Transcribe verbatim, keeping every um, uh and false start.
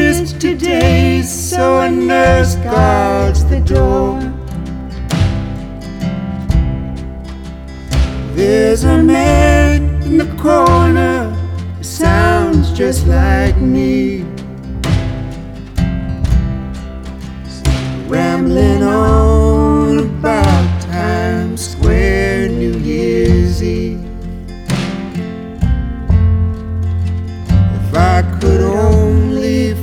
yesterday, so a nurse guards the door. There's a man in the corner who sounds just like me.